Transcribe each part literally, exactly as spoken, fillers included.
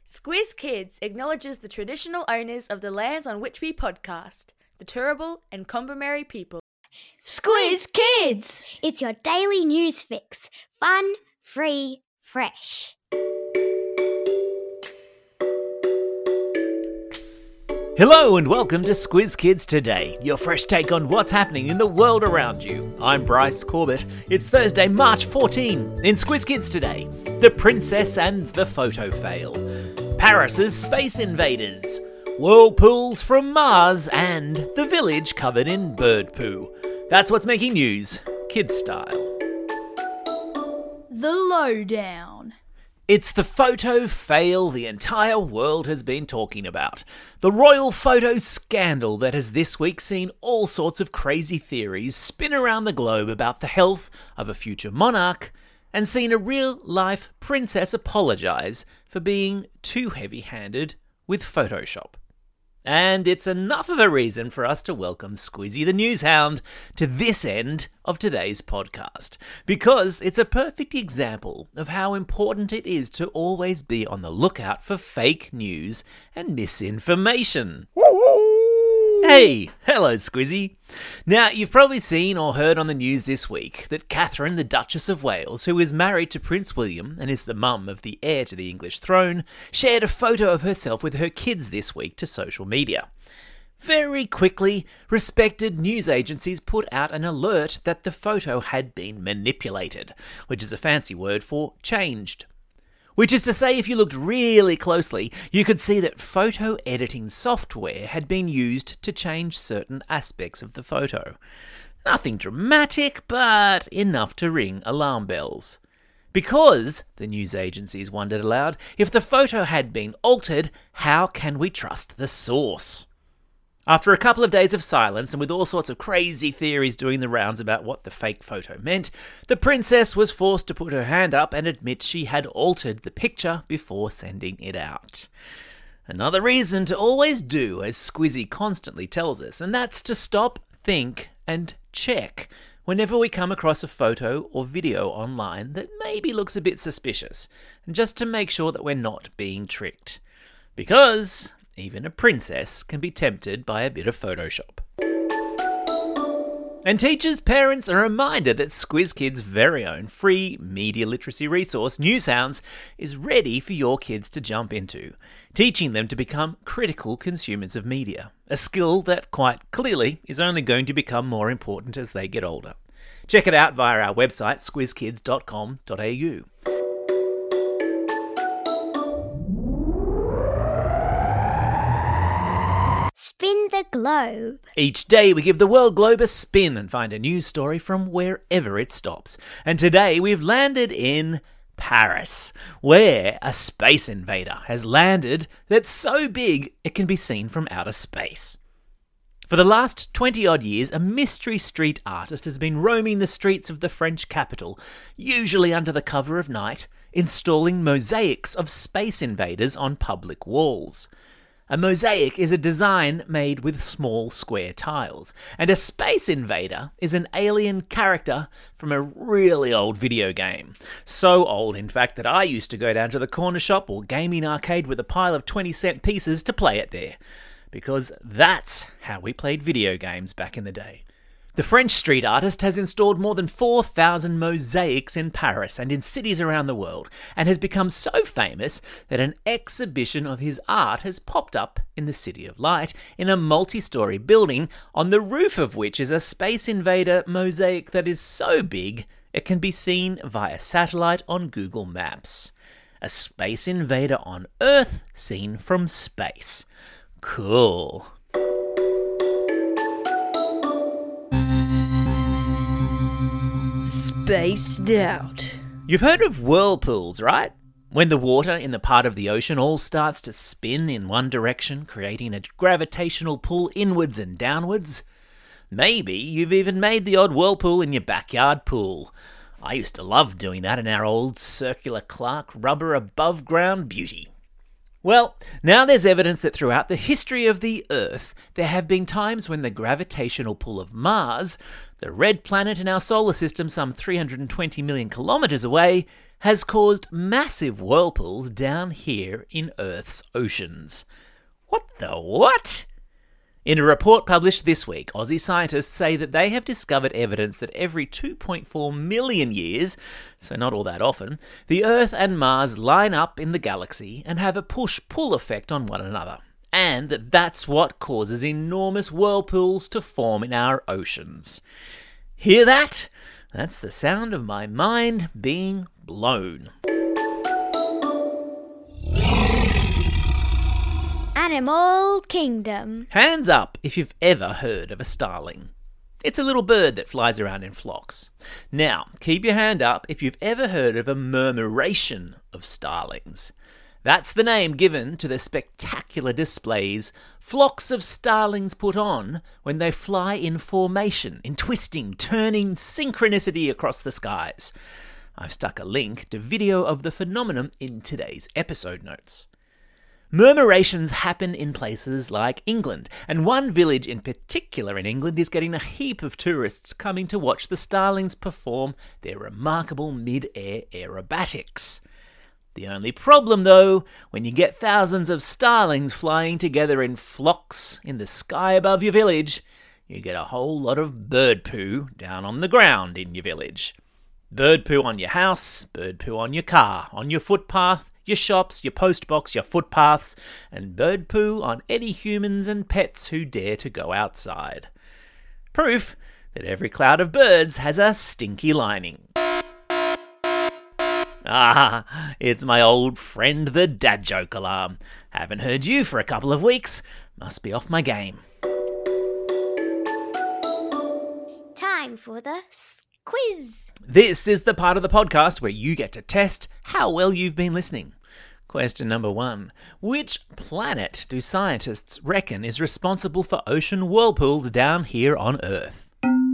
Squiz Kids acknowledges the traditional owners of the lands on which we podcast, the Turrbal and Kombumerri people. Squiz Kids! It's your daily news fix. Fun, free, fresh. Hello and welcome to Squiz Kids Today, your fresh take on what's happening in the world around you. I'm Bryce Corbett. It's Thursday, March fourteenth. In Squiz Kids Today, the princess and the photo fail, Paris's space invaders, whirlpools from Mars, and the village covered in bird poo. That's what's making news, kids style. The Lowdown. It's the photo fail the entire world has been talking about. The royal photo scandal that has this week seen all sorts of crazy theories spin around the globe about the health of a future monarch, and seen a real-life princess apologise for being too heavy-handed with Photoshop. And it's enough of a reason for us to welcome Squizzy the Newshound to this end of today's podcast, because it's a perfect example of how important it is to always be on the lookout for fake news and misinformation. Hey, hello Squizzy. Now, you've probably seen or heard on the news this week that Catherine, the Duchess of Wales, who is married to Prince William and is the mum of the heir to the English throne, shared a photo of herself with her kids this week to social media. Very quickly, respected news agencies put out an alert that the photo had been manipulated, which is a fancy word for changed. Which is to say, if you looked really closely, you could see that photo editing software had been used to change certain aspects of the photo. Nothing dramatic, but enough to ring alarm bells. Because, the news agencies wondered aloud, if the photo had been altered, how can we trust the source? After a couple of days of silence, and with all sorts of crazy theories doing the rounds about what the fake photo meant, the princess was forced to put her hand up and admit she had altered the picture before sending it out. Another reason to always do as Squizzy constantly tells us, and that's to stop, think, and check whenever we come across a photo or video online that maybe looks a bit suspicious, and just to make sure that we're not being tricked. Because even a princess can be tempted by a bit of Photoshop. And teachers, parents, a reminder that Squiz Kids' very own free media literacy resource, Newshounds, is ready for your kids to jump into, teaching them to become critical consumers of media, a skill that quite clearly is only going to become more important as they get older. Check it out via our website, squiz kids dot com dot a u. Spin the globe. Each day we give the world globe a spin and find a news story from wherever it stops. And today we've landed in Paris, where a space invader has landed that's so big it can be seen from outer space. For the last twenty-odd years, a mystery street artist has been roaming the streets of the French capital, usually under the cover of night, installing mosaics of space invaders on public walls. A mosaic is a design made with small square tiles, and a space invader is an alien character from a really old video game. So old, in fact, that I used to go down to the corner shop or gaming arcade with a pile of twenty cent pieces to play it there. Because that's how we played video games back in the day. The French street artist has installed more than four thousand mosaics in Paris and in cities around the world, and has become so famous that an exhibition of his art has popped up in the City of Light in a multi-storey building, on the roof of which is a Space Invader mosaic that is so big it can be seen via satellite on Google Maps. A Space Invader on Earth seen from space. Cool. Spaced out. You've heard of whirlpools, right? When the water in the part of the ocean all starts to spin in one direction, creating a gravitational pull inwards and downwards. Maybe you've even made the odd whirlpool in your backyard pool. I used to love doing that in our old circular Clark rubber above ground beauty. Well, now there's evidence that throughout the history of the Earth, there have been times when the gravitational pull of Mars, the red planet in our solar system some three hundred twenty million kilometres away, has caused massive whirlpools down here in Earth's oceans. What the what? In a report published this week, Aussie scientists say that they have discovered evidence that every two point four million years, so not all that often, the Earth and Mars line up in the galaxy and have a push-pull effect on one another, and that that's what causes enormous whirlpools to form in our oceans. Hear that? That's the sound of my mind being blown. Animal Kingdom. Hands up if you've ever heard of a starling. It's a little bird that flies around in flocks. Now, keep your hand up if you've ever heard of a murmuration of starlings. That's the name given to the spectacular displays flocks of starlings put on when they fly in formation, in twisting, turning synchronicity across the skies. I've stuck a link to video of the phenomenon in today's episode notes. Murmurations happen in places like England, and one village in particular in England is getting a heap of tourists coming to watch the starlings perform their remarkable mid-air aerobatics. The only problem, though, when you get thousands of starlings flying together in flocks in the sky above your village, you get a whole lot of bird poo down on the ground in your village. Bird poo on your house, bird poo on your car, on your footpath, your shops, your postbox, your footpaths, and bird poo on any humans and pets who dare to go outside. Proof that every cloud of birds has a stinky lining. Ah, it's my old friend the dad joke alarm. Haven't heard you for a couple of weeks. Must be off my game. Time for the quiz. This is the part of the podcast where you get to test how well you've been listening. Question number one. Which planet do scientists reckon is responsible for ocean whirlpools down here on Earth?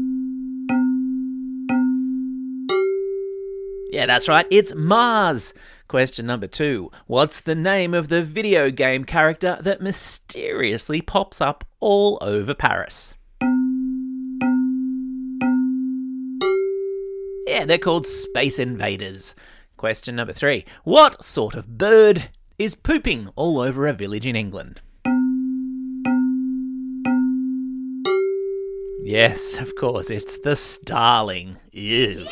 Yeah, that's right, it's Mars. Question number two. What's the name of the video game character that mysteriously pops up all over Paris? Yeah, they're called Space Invaders. Question number three. What sort of bird is pooping all over a village in England? Yes, of course, it's the starling. Ew.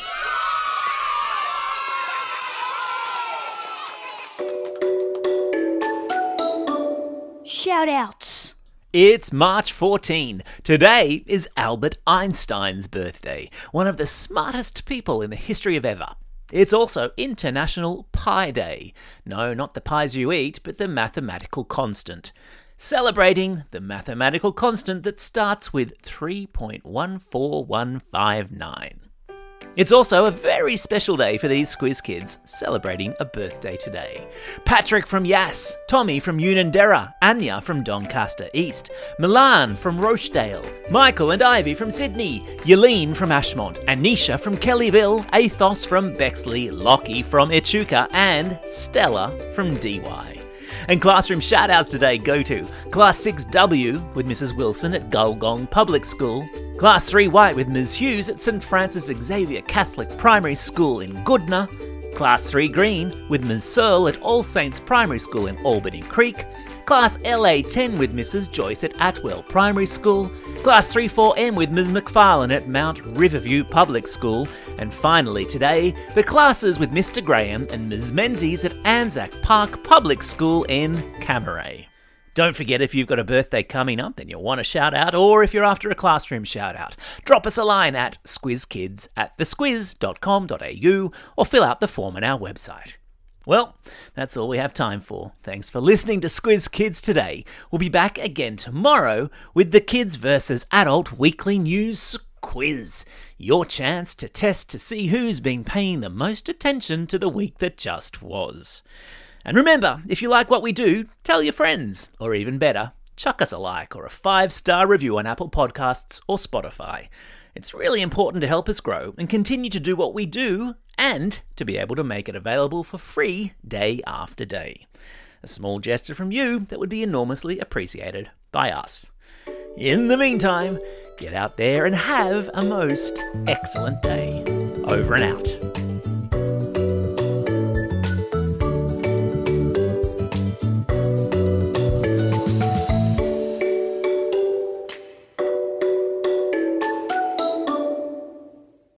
Shout-outs. It's March fourteenth. Today is Albert Einstein's birthday, one of the smartest people in the history of ever. It's also International Pi Day. No, not the pies you eat, but the mathematical constant. Celebrating the mathematical constant that starts with three point one four one five nine. It's also a very special day for these Squiz kids celebrating a birthday today. Patrick from Yass, Tommy from Unanderra, Anya from Doncaster East, Milan from Rochdale, Michael and Ivy from Sydney, Yelene from Ashmont, Anisha from Kellyville, Athos from Bexley, Lockie from Echuca, and Stella from D Y. And classroom shout-outs today go to Class six W with Missus Wilson at Gulgong Public School, Class three White with Miz Hughes at St Francis Xavier Catholic Primary School in Goodna, Class three Green with Miz Searle at All Saints Primary School in Albany Creek, Class L A ten with Missus Joyce at Atwell Primary School, Class three four M with Miz McFarlane at Mount Riverview Public School, and finally today, the classes with Mister Graham and Miz Menzies at Anzac Park Public School in Camaray. Don't forget, if you've got a birthday coming up and you want a shout out, or if you're after a classroom shout out, drop us a line at squizkids at the squiz dot com dot a u or fill out the form on our website. Well, that's all we have time for. Thanks for listening to Squiz Kids today. We'll be back again tomorrow with the Kids versus Adult Weekly News Quiz. Your chance to test to see who's been paying the most attention to the week that just was. And remember, if you like what we do, tell your friends. Or even better, chuck us a like or a five-star review on Apple Podcasts or Spotify. It's really important to help us grow and continue to do what we do, and to be able to make it available for free day after day. A small gesture from you that would be enormously appreciated by us. In the meantime, get out there and have a most excellent day. Over and out.